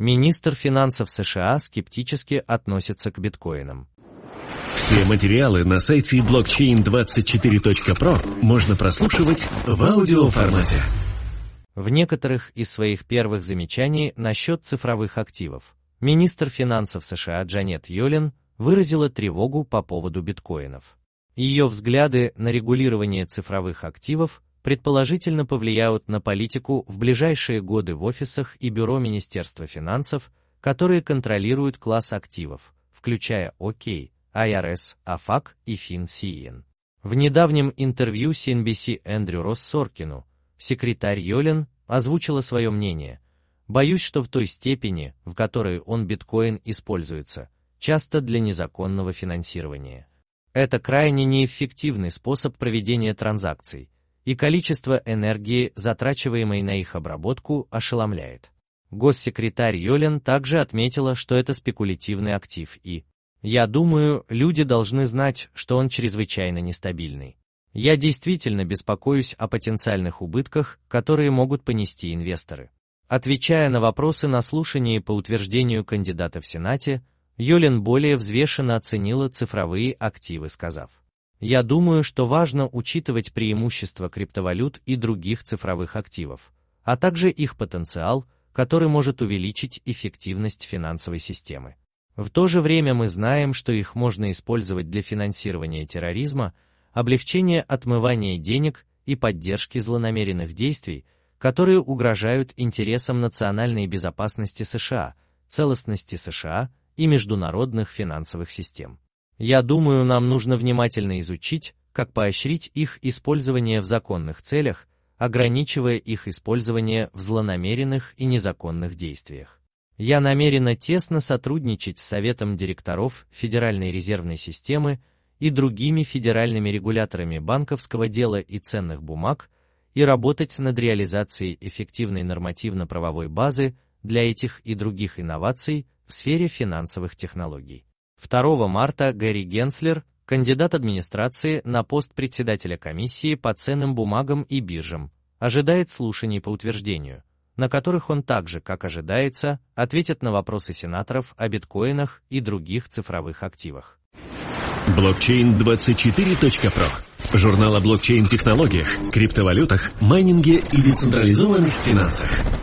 Министр финансов США скептически относится к биткоинам. Все материалы на сайте blockchain24.pro можно прослушивать в аудиоформате. В некоторых из своих первых замечаний насчет цифровых активов министр финансов США Джанет Йеллен выразила тревогу по поводу биткоинов. Ее взгляды на регулирование цифровых активов предположительно повлияют на политику в ближайшие годы в офисах и бюро Министерства финансов, которые контролируют класс активов, включая ОК, IRS, AFAC и FinCEN. В недавнем интервью CNBC Эндрю Росс Соркину секретарь Йеллен озвучила свое мнение: «Боюсь, что в той степени, в которой биткоин используется, часто для незаконного финансирования. Это крайне неэффективный способ проведения транзакций, и количество энергии, затрачиваемой на их обработку, ошеломляет». Госсекретарь Йеллен также отметила, что это спекулятивный актив и «Я думаю, люди должны знать, что он чрезвычайно нестабильный. Я действительно беспокоюсь о потенциальных убытках, которые могут понести инвесторы». Отвечая на вопросы на слушании по утверждению кандидата в Сенате, Йеллен более взвешенно оценила цифровые активы, сказав: «Я думаю, что важно учитывать преимущества криптовалют и других цифровых активов, а также их потенциал, который может увеличить эффективность финансовой системы. В то же время мы знаем, что их можно использовать для финансирования терроризма, облегчения отмывания денег и поддержки злонамеренных действий, которые угрожают интересам национальной безопасности США, целостности США и международных финансовых систем. Я думаю, нам нужно внимательно изучить, как поощрить их использование в законных целях, ограничивая их использование в злонамеренных и незаконных действиях. Я намерена тесно сотрудничать с Советом директоров Федеральной резервной системы и другими федеральными регуляторами банковского дела и ценных бумаг и работать над реализацией эффективной нормативно-правовой базы для этих и других инноваций в сфере финансовых технологий». 2 марта Гэри Генслер, кандидат администрации на пост председателя комиссии по ценным бумагам и биржам, ожидает слушаний по утверждению, на которых он также, как ожидается, ответит на вопросы сенаторов о биткоинах и других цифровых активах. Blockchain24.pro. Журнал о блокчейн-технологиях, криптовалютах, майнинге и децентрализованных финансах.